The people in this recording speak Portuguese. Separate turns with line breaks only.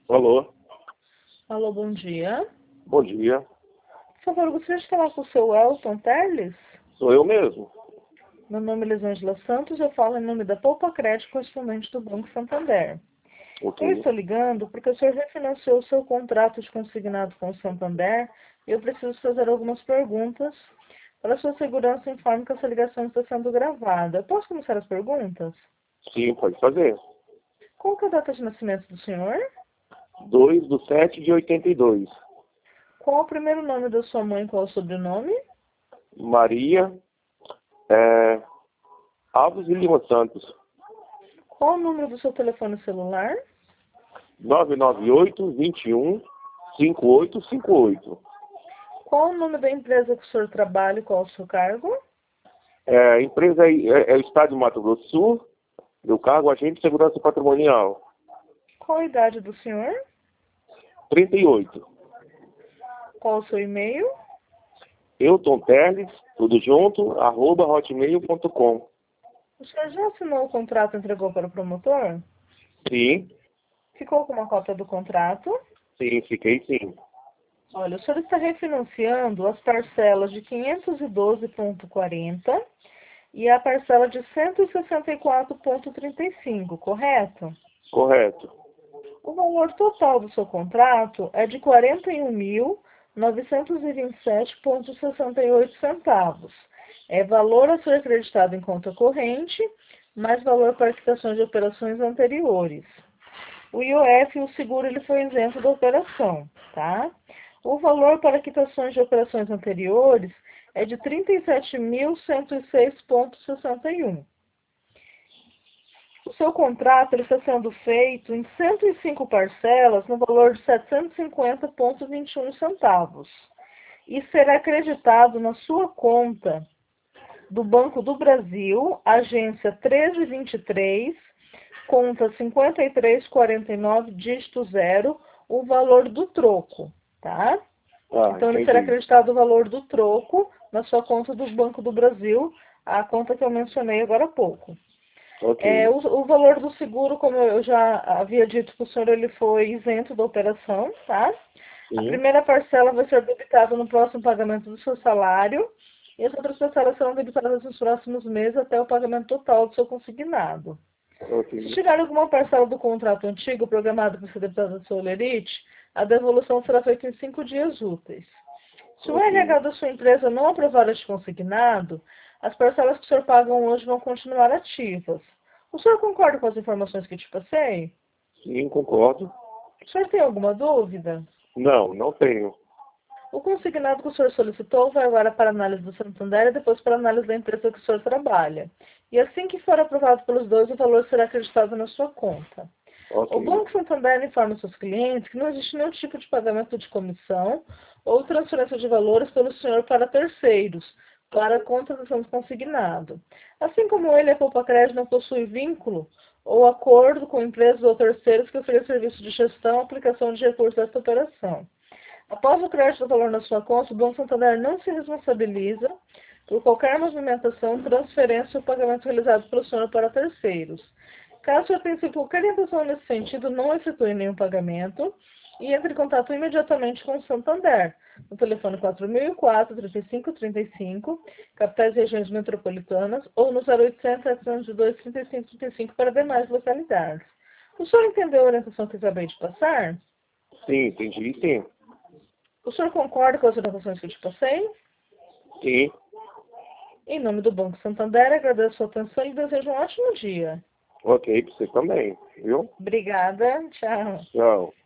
Alô,
Alô, bom dia.
bom dia.
Por favor, gostaria de falar com o seu Elton Teles?
Sou eu mesmo.
Meu nome é Elisângela Santos, eu falo em nome da Poupa Crédito, correspondente do Banco Santander.
Ok.
Eu estou ligando porque o senhor refinanciou o seu contrato de consignado com o Santander e eu preciso fazer algumas perguntas. Para sua segurança, informe que essa ligação está sendo gravada. Eu posso começar as perguntas?
Sim, pode fazer.
Qual que é a data de nascimento do senhor?
2/7/82.
Qual o primeiro nome da sua mãe e qual o sobrenome?
Maria Alves de Lima Santos.
Qual o número do seu telefone celular?
998-21-5858.
Qual o nome da empresa que o senhor trabalha e qual o seu cargo?
A empresa é o Estado de Mato Grosso do Sul. Meu cargo, agente de segurança patrimonial.
Qual a idade do senhor?
38.
Qual o seu e-mail?
Elton Teles, tudo junto, @hotmail.com.
O senhor já assinou o contrato e entregou para o promotor?
Sim,
Ficou com uma cópia do contrato?
sim, fiquei sim.
Olha, o senhor está refinanciando as parcelas de 512,40 e a parcela de 164,35, correto?
Correto.
O valor total do seu contrato é de R$ 41.927,68. É valor a ser acreditado em conta corrente, mais valor para quitações de operações anteriores. O IOF e o seguro ele foi isento da operação, tá? O valor para quitações de operações anteriores é de R$ 37.106,61. O seu contrato ele está sendo feito em 105 parcelas no valor de 750,21 centavos e será acreditado na sua conta do Banco do Brasil, agência 1323, conta 5349, dígito 0, o valor do troco, tá? Então, ele será
Entendi.
acreditado o valor do troco na sua conta do Banco do Brasil, a conta que eu mencionei agora há pouco.
Ok.
O valor do seguro, como eu já havia dito para o senhor, ele foi isento da operação, tá? A
Sim.
primeira parcela vai ser debitada no próximo pagamento do seu salário e as outras parcelas serão debitadas nos próximos meses até o pagamento total do seu consignado.
Ok.
Se tiver alguma parcela do contrato antigo programado para ser debitada do seu holerite, a devolução será feita em 5 dias úteis. Se o
Ok.
RH da sua empresa não aprovar este consignado, as parcelas que o senhor paga hoje vão continuar ativas. O senhor concorda com as informações que te passei?
Sim, concordo.
O senhor tem alguma dúvida?
Não, não tenho.
O consignado que o senhor solicitou vai agora para a análise do Santander e depois para a análise da empresa que o senhor trabalha. E assim que for aprovado pelos dois, o valor será acreditado na sua conta.
Ok.
O Banco Santander informa seus clientes que não existe nenhum tipo de pagamento de comissão ou transferência de valores pelo senhor para terceiros, para a contratação do consignado. Assim como ele, a Poupa Crédito não possui vínculo ou acordo com empresas ou terceiros que ofereçam serviço de gestão ou aplicação de recursos desta operação. Após o crédito do valor na sua conta, o Banco Santander não se responsabiliza por qualquer movimentação, transferência ou pagamento realizado pelo senhor para terceiros. Caso o senhor tenha qualquer intenção nesse sentido, não efetue nenhum pagamento e entre em contato imediatamente com o Santander, no telefone 4004-3535, capitais e regiões metropolitanas, ou no 0800-702-3535 para demais localidades. O senhor entendeu a orientação que eu acabei de passar?
Sim, entendi, sim.
O senhor concorda com as orientações que eu te passei?
Sim.
Em nome do Banco Santander, agradeço a sua atenção e desejo um ótimo dia.
Ok, pra você também, viu?
Obrigada. Tchau.
Tchau.